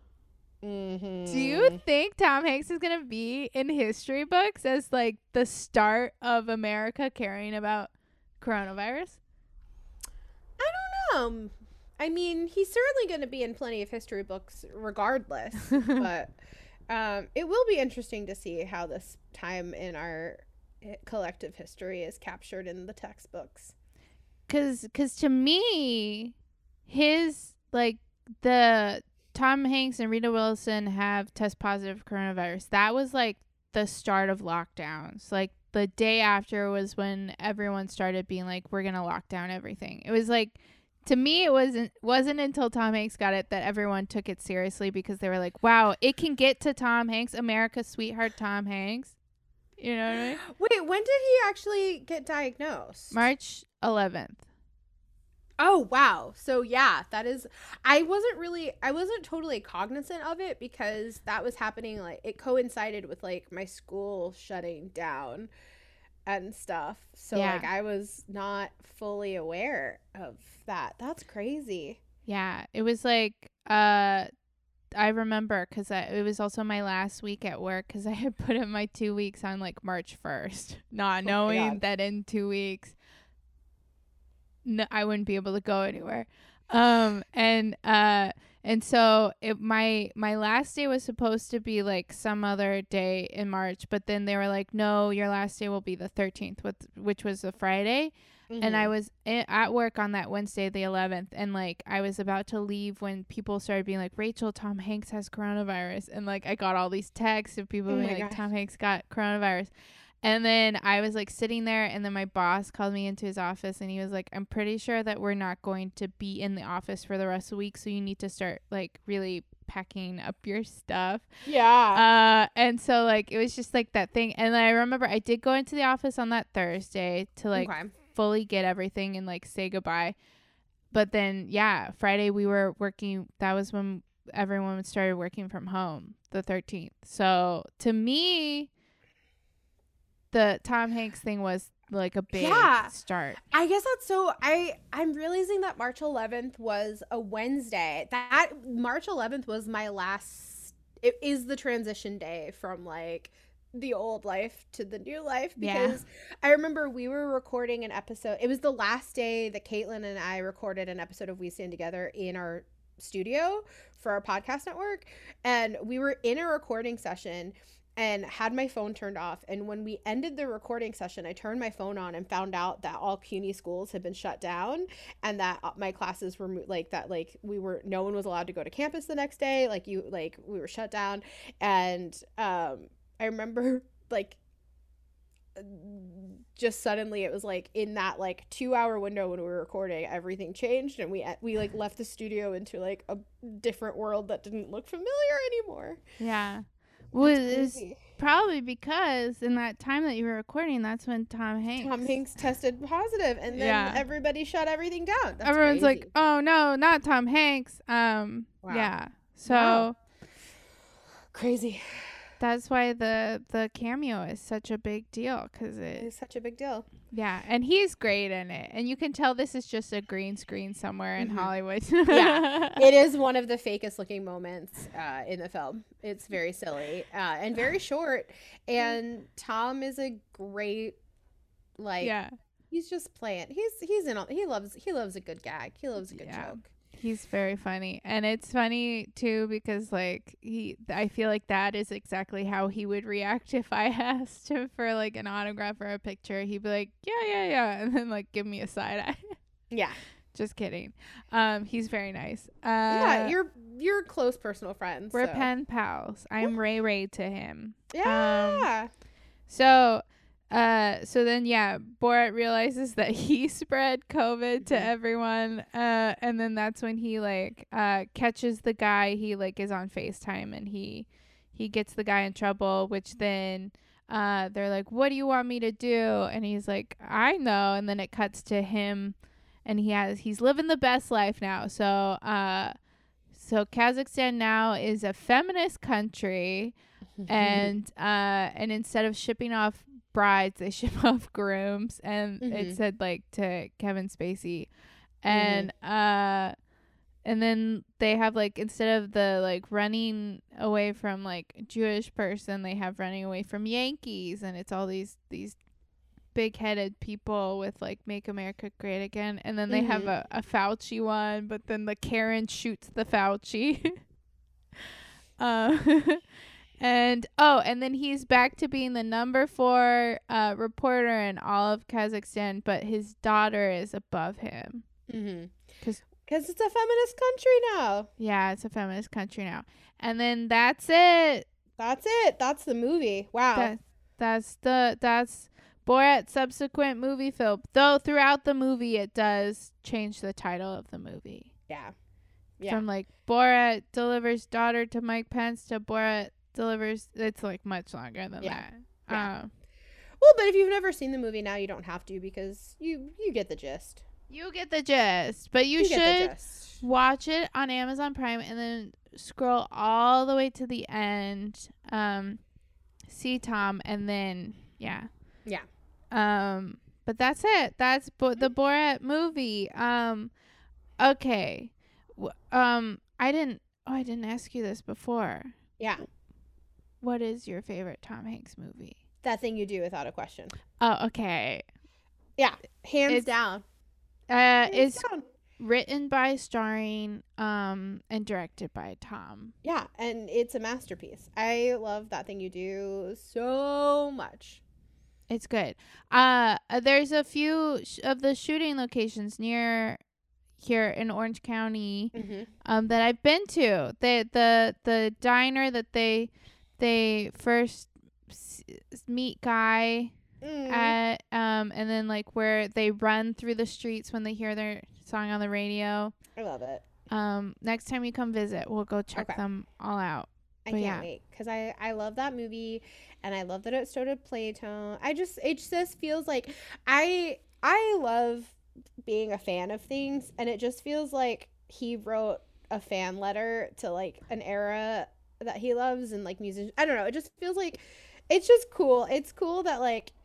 Mhm. Do you think Tom Hanks is going to be in history books as like the start of America caring about coronavirus? I don't know. I mean, he's certainly going to be in plenty of history books regardless, but um, it will be interesting to see how this time in our eh, collective history is captured in the textbooks. Cause, cause to me, his like the Tom Hanks and Rita Wilson have test positive for coronavirus. That was like the start of lockdowns. Like the day after was when everyone started being like, we're gonna lock down everything. It was like, to me, it wasn't wasn't until Tom Hanks got it that everyone took it seriously, because they were like, wow, it can get to Tom Hanks, America's sweetheart Tom Hanks. You know what I mean? Wait, when did he actually get diagnosed? March eleventh. Oh, wow. So, yeah, that is. I wasn't really. I wasn't totally cognizant of it because that was happening. Like, it coincided with, like, my school shutting down and stuff. So, Yeah. like, I was not fully aware of that. That's crazy. Yeah, it was like, uh, I remember because it was also my last week at work because I had put in my two weeks on like March first, not Oh my knowing God. that in two weeks no, I wouldn't be able to go anywhere. Um, and uh, and so it my my last day was supposed to be like some other day in March, but then they were like, no, your last day will be the thirteenth, which which was a Friday. And I was I- at work on that Wednesday, the eleventh, and like I was about to leave when people started being like, Rachel, Tom Hanks has coronavirus. And like I got all these texts of people Oh being my like, gosh. Tom Hanks got coronavirus. And then I was like sitting there, and then my boss called me into his office, and he was like, I'm pretty sure that we're not going to be in the office for the rest of the week, so you need to start like really packing up your stuff. Yeah. Uh, and so like it was just like that thing. And I remember I did go into the office on that Thursday to like Okay. fully get everything and like say goodbye. But then yeah, Friday we were working. That was when everyone started working from home, the thirteenth. So to me, the Tom Hanks thing was like a big Yeah. start. I guess that's so I I'm realizing that March eleventh was a Wednesday. That March eleventh was my last it is the transition day from like the old life to the new life, because yeah. I remember we were recording an episode. It was the last day that Caitlin and I recorded an episode of We Stand Together in our studio for our podcast network, and we were in a recording session and had my phone turned off, and when we ended the recording session, I turned my phone on and found out that all CUNY schools had been shut down, and that my classes were like that like we were no one was allowed to go to campus the next day, like you like we were shut down. And um I remember like just suddenly it was like in that like two hour window when we were recording, everything changed, and we we like left the studio into like a different world that didn't look familiar anymore. Yeah. Well, it's probably because in that time that you were recording, that's when Tom Hanks Tom Hanks tested positive, and then yeah. everybody shut everything down. That's Everyone's crazy. like, "Oh no, not Tom Hanks." Um, wow. yeah. So wow. crazy. That's why the the cameo is such a big deal, because it is such a big deal. Yeah, and he's great in it, and you can tell this is just a green screen somewhere in mm-hmm. Hollywood. Yeah, it is one of the fakest looking moments uh, in the film. It's very silly uh, and very short, and Tom is a great like. Yeah, he's just playing. He's he's in. A, he loves he loves a good gag. He loves a good yeah. joke. He's very funny, and it's funny too because like he I feel like that is exactly how he would react if I asked him for like an autograph or a picture. He'd be like, yeah yeah yeah, and then like give me a side eye. Yeah, just kidding. Um he's very nice. Uh yeah, you're you're close personal friends. We're so. pen pals. I'm Ray Ray to him. Yeah. Um, so Uh, so then, yeah, Borat realizes that he spread COVID to everyone. Uh, and then that's when he like, uh, catches the guy. He like is on FaceTime and he, he gets the guy in trouble, which then, uh, they're like, what do you want me to do? And he's like, I know. And then it cuts to him and he has, he's living the best life now. So, uh, so Kazakhstan now is a feminist country and, uh, and instead of shipping off brides, they ship off grooms, and mm-hmm. it said like to Kevin Spacey, and mm-hmm. uh and then they have like, instead of the like running away from like Jewish person, they have running away from Yankees, and it's all these these big-headed people with like Make America Great Again, and then they mm-hmm. have a, a Fauci one, but then the Karen shoots the Fauci. uh And, oh, and then he's back to being the number four uh, reporter in all of Kazakhstan, but his daughter is above him. Mm-hmm. Because it's a feminist country now. Yeah, it's a feminist country now. And then that's it. That's it. That's the movie. Wow. That, that's the, that's Borat's subsequent movie film. Though throughout the movie, it does change the title of the movie. Yeah. Yeah. From, like, Borat delivers daughter to Mike Pence to Borat delivers, it's like much longer than yeah. that. Yeah. Um, well, but if you've never seen the movie now, you don't have to, because you you get the gist. You get the gist, but you, you should watch it on Amazon Prime and then scroll all the way to the end. Um, see Tom, and then yeah, yeah. Um, but that's it. That's Bo- the Borat movie. Um, okay. W- um, I didn't. Oh, I didn't ask you this before. Yeah. What is your favorite Tom Hanks movie? That Thing You Do Without a Question. Oh, okay. Yeah, hands it's, down. Uh, hands it's down. Written by, starring, um, and directed by Tom. Yeah, and it's a masterpiece. I love That Thing You Do so much. It's good. Uh, there's a few sh- of the shooting locations near here in Orange County, mm-hmm. um, that I've been to. The the the diner that they they first s- meet Guy mm. at, um, and then like where they run through the streets when they hear their song on the radio. I love it. Um, next time you come visit, we'll go check okay. them all out. I but can't yeah. wait, because I, I love that movie, and I love that it started Playtone. I just it just feels like I I love being a fan of things, and it just feels like he wrote a fan letter to like an era that he loves, and like music. I don't know. It just feels like it's just cool. It's cool that like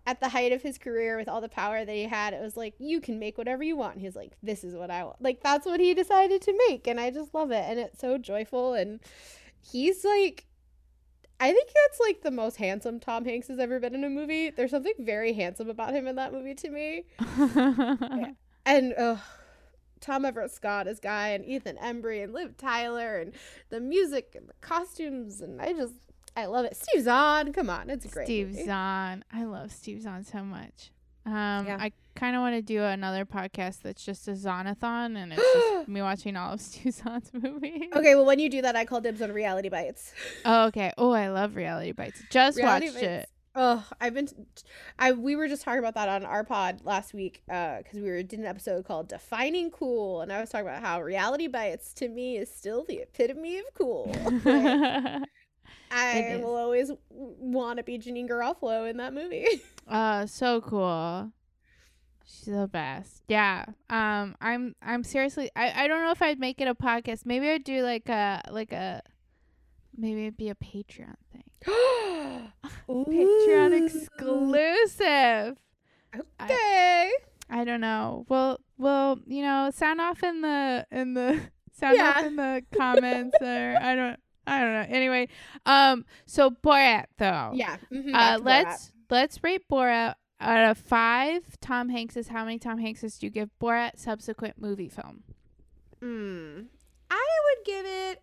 at the height of his career with all the power that he had, it was like, you can make whatever you want. And he's like, this is what I want. Like, that's what he decided to make. And I just love it. And it's so joyful. And he's like, I think that's like the most handsome Tom Hanks has ever been in a movie. There's something very handsome about him in that movie to me. Yeah. And uh, Tom Everett Scott as Guy, and Ethan Embry and Liv Tyler, and the music and the costumes, and I just, I love it. Steve Zahn, come on, it's a great Steve movie. Zahn. I love Steve Zahn so much. Um, Yeah. I kind of want to do another podcast that's just a Zahnathon, and it's just me watching all of Steve Zahn's movies. Okay, well, when you do that, I call dibs on Reality Bites. Oh, okay. Oh, I love Reality Bites. Just Reality watched Bites. it. Oh, I've been, I we were just talking about that on our pod last week, uh, because we were did an episode called Defining Cool, and I was talking about how Reality Bites to me is still the epitome of cool. Like, I It will always want to be Janine Garofalo in that movie. Uh, so cool. She's the best. Yeah. Um, I'm I'm seriously I, I don't know if I'd make it a podcast. Maybe I'd do like a like a maybe it'd be a Patreon thing. Patreon Ooh. exclusive. Okay. I don't know. Well, well, you know, sound off in the in the sound Yeah. off in the comments or I don't I don't know. Anyway, um, so Borat though. Yeah. mhm, Uh, back to Borat. let's let's rate Borat out of five Tom Hankses. How many Tom Hankses do you give Borat subsequent movie film? Mm. I would give it.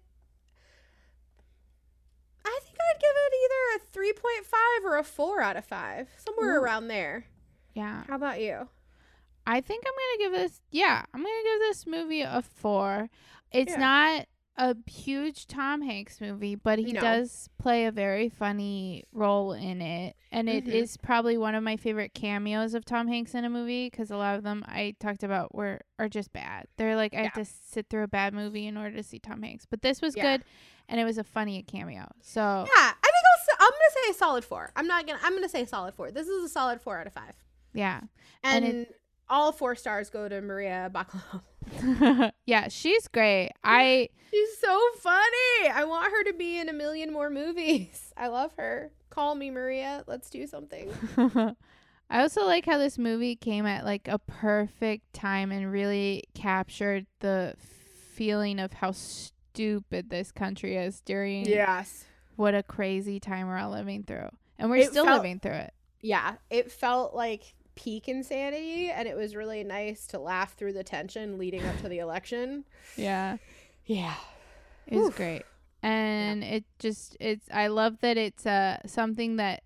I think I'd give it either a three point five or a four out of five, somewhere Ooh. around there. Yeah, How about you? I think I'm gonna give this. Yeah, I'm gonna give this movie a four. It's Yeah. not a huge Tom Hanks movie, but he No. does play a very funny role in it, and it Mhm. is probably one of my favorite cameos of Tom Hanks in a movie because a lot of them I talked about were are just bad. They're like I have Yeah. to sit through a bad movie in order to see Tom Hanks, but this was Yeah. good, and it was a funny cameo. So Yeah, I think I'll. s- I'm gonna say a solid four. I'm not gonna. I'm gonna say a solid four. This is a solid four out of five, yeah, and, And all four stars go to Maria Bakalova. yeah, she's great. I She's so funny. I want her to be in a million more movies. I love her. Call me, Maria. Let's do something. I also like how this movie came at like a perfect time and really captured the feeling of how stupid this country is during Yes. what a crazy time we're all living through. And we're It still felt- living through it. Yeah, it felt like peak insanity, and it was really nice to laugh through the tension leading up to the election. Yeah. Yeah. It was Oof. great. And it just it's I love that it's uh something that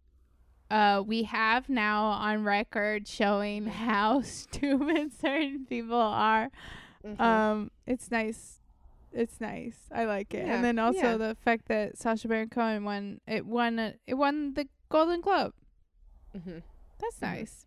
uh we have now on record showing how stupid certain people are. Mhm. Um it's nice. It's nice. I like it. Yeah, And then also yeah. the fact that Sacha Baron Cohen won it won a, it won the Golden Globe. Mhm. That's Mhm. nice.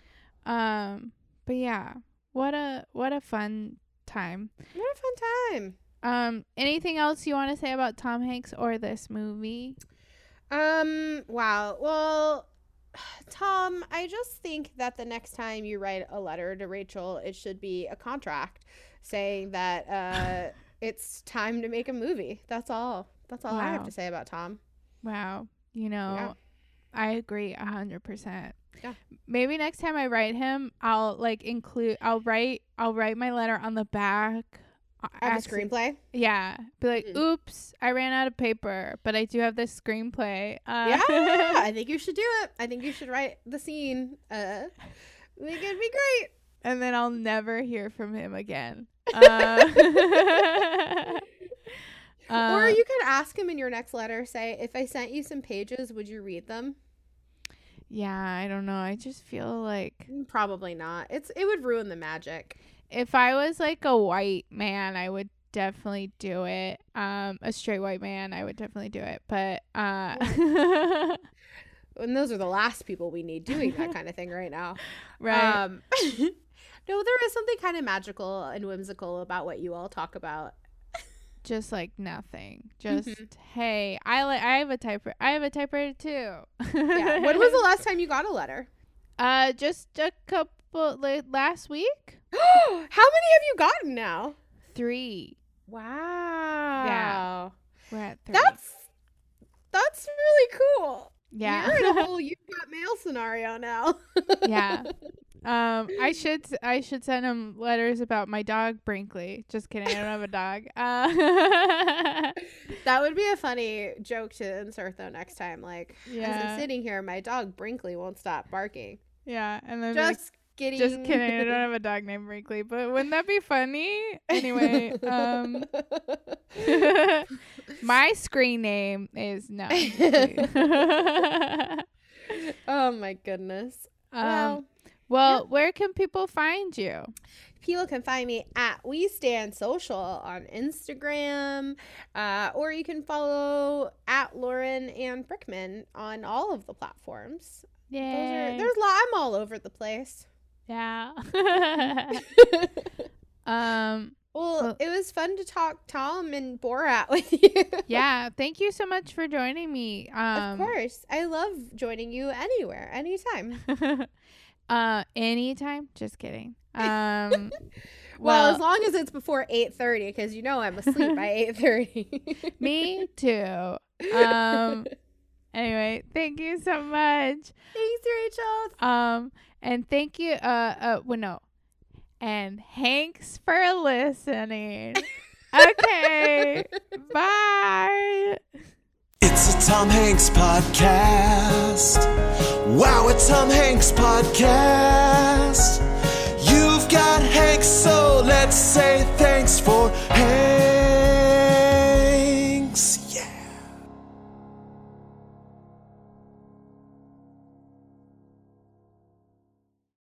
Um but yeah, what a what a fun time. What a fun time. Um, anything else you want to say about Tom Hanks or this movie? Um, wow. Well, Tom, I just think that the next time you write a letter to Rachel, it should be a contract saying that uh it's time to make a movie. That's all. That's all I have Wow. to say about Tom. Wow. You know, Yeah. I agree a hundred percent. Yeah. Maybe next time I write him, I'll like include, I'll write, I'll write my letter on the back. uh, I have a acci- screenplay. Yeah. Be like, Mhm. oops, I ran out of paper, but I do have this screenplay. Uh, Yeah, I think you should do it. I think you should write the scene. Uh, I think it'd be great. and then I'll never hear from him again. Uh, Or uh, you could ask him in your next letter, say, if I sent you some pages, would you read them? yeah, I don't know. I just feel like Probably not. It's It would ruin the magic. if I was like a white man, I would definitely do it. Um, a straight white man, I would definitely do it. But uh, And those are the last people we need doing that kind of thing right now. right? Um, no, there is something kind of magical and whimsical about what you all talk about. Just like nothing. Just Mhm. hey, I like. I have a typewriter. I have a typewriter too. Yeah. When was the last time you got a letter? Uh, just a couple like last week. How many have you gotten now? Three. Wow. We're at three. That's that's really cool. Yeah. You're in a whole You've Got Mail scenario now. Yeah. Um, I should I should send him letters about my dog Brinkley. Just kidding, I don't have a dog. Uh, That would be a funny joke to insert though next time. Like, as Yeah. I'm sitting here, my dog Brinkley won't stop barking. yeah, and then like, Just kidding. just kidding, I don't have a dog named Brinkley, but wouldn't that be funny? Anyway, um, my screen name is no. I'm just kidding. Oh my goodness. um, Well, well, where can people find you? people can find me at We Stand Social on Instagram, uh, or you can follow at Lauren and Brickman on all of the platforms. Those are, Yeah. there's a lot. I'm all over the place. Yeah. um. Well, Well- it was fun to talk Tom and Borat with you. Yeah. Thank you so much for joining me. Um. Of course. I love joining you anywhere, anytime. uh. Anytime. Just kidding. Um. Well, well, as long as it's before eight thirty, because you know I'm asleep by eight thirty. me too. Um. Anyway, thank you so much. Thanks, Rachel. Um. And thank you. Uh. Uh. Well, no. And thanks for listening. Okay. Bye. It's a Tom Hanks podcast. Wow, a Tom Hanks podcast. You've got Hanks, so let's say thanks for